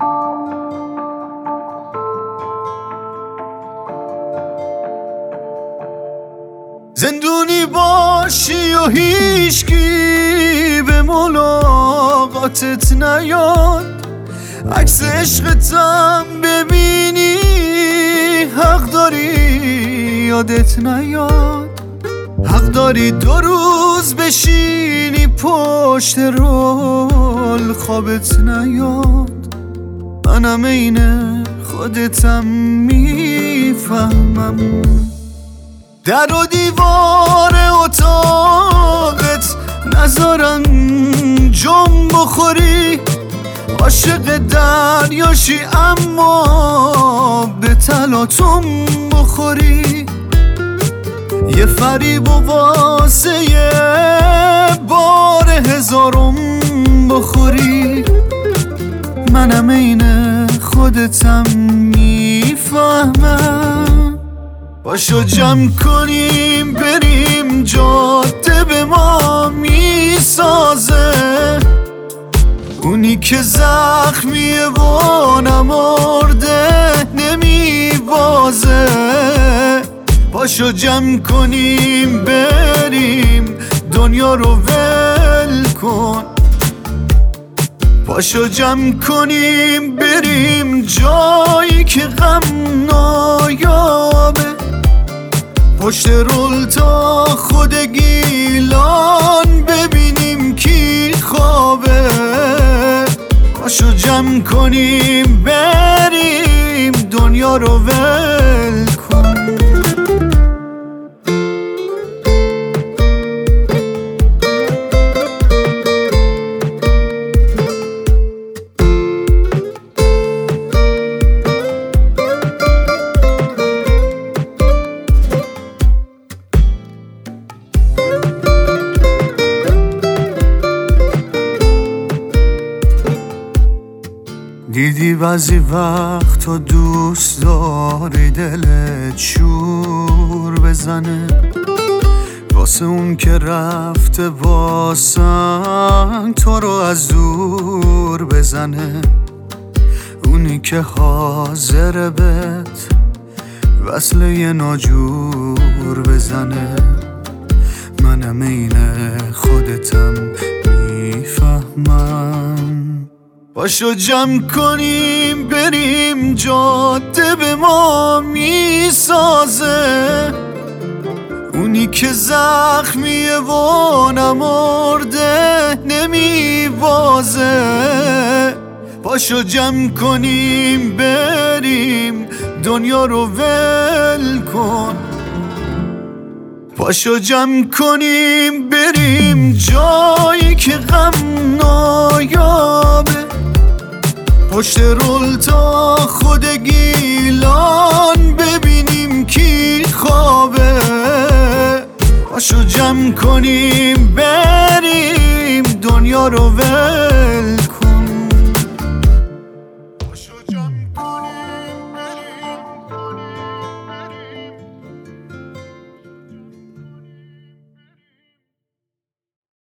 زندونی باشی و هیچکی به ملاقاتت نیاد، عکس عشقتم ببینی حق داری یادت نیاد، حق داری 2 روز بشینی پشت رول خوابت نیاد. منم عین خودتم میفهمم، در و دیوار اتاقت نذارن جم بخوری، عاشق دریاشی اما به تلاطم بخوری، یه فریب و واسه یه بار 1000م بخوری. منم عین خودتم میفهمم، باشو جمع کنیم بریم جاده به ما میسازه، اونی که زخمیه و نمرده نمیبازه. باشو جمع کنیم بریم دنیا رو ول کن، باشو جمع کنیم بریم جایی که غم نایابه، پشت رول تا خود گیلان ببینیم کی خوابه. باشو جمع کنیم بریم دنیا رو ول کن. دیدی بعضی وقت تو دوست داری دلت شور بزنه، واسه اون که رفته واسن تو رو از دور بزنه، اونی که حاضر بهت وصل یه ناجور بزنه. منم عین خودتم میفهمم، باشو جمع کنیم بریم جاده به ما میسازه، اونی که زخمیه و نمرده نمیبازه. باشو جمع کنیم بریم دنیا رو ول کن، باشو جمع کنیم بریم جایی که غم نایابه، پشت رول تا خود گیلان ببینیم کی خوابه. باشو جمع کنیم بریم دنیا رو ول